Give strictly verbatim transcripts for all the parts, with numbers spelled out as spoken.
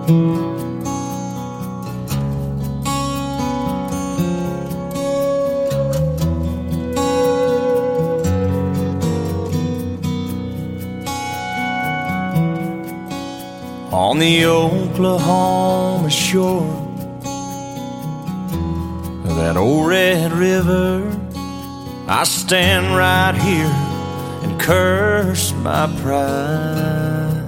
On the Oklahoma shore of that old Red River, I stand right here and curse my pride.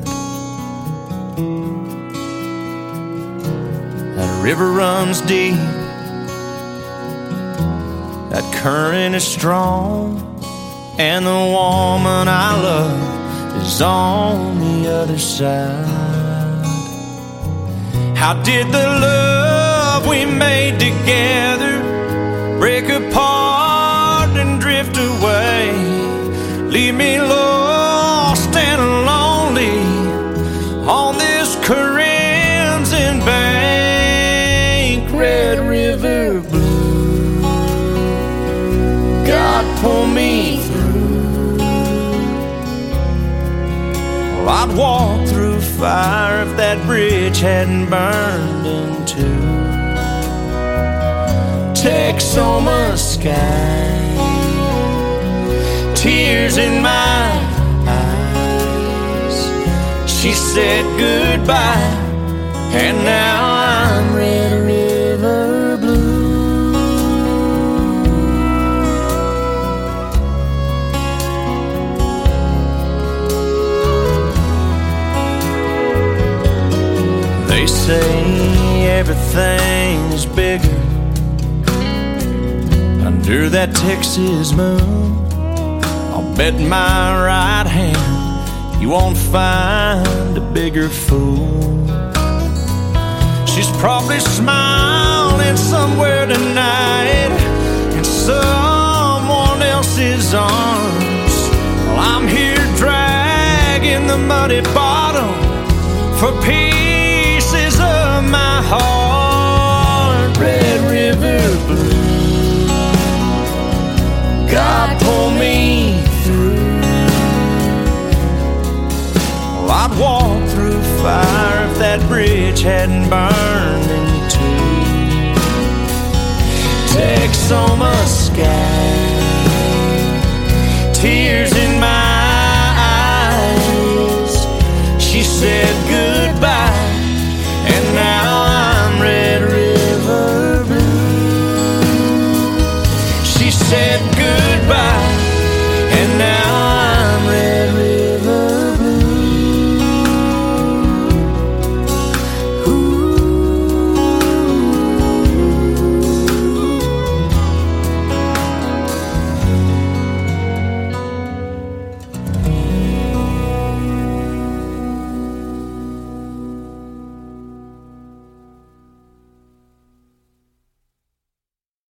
That river runs deep, that current is strong, and the woman I love is on the other side. How did the love we made together break apart and drift away, leave me lost and lonely on this crimson bank? Red River blue, God pull me through. Well, I'd walk through fire if that bridge hadn't burned in two. Texoma sky, tears in my eyes. She said goodbye, and now I'm Red River blue. They say everything is bigger under that Texas moon. I'll bet my right hand you won't find a bigger fool. She's probably smiling somewhere tonight in someone else's arms, while I'm here dragging the muddy bottom for pieces of my heart. Red River blue, God pull me through. Well, I'd walk through fire if that bridge hadn't burned in two. Texoma sky, tears in my eyes. She said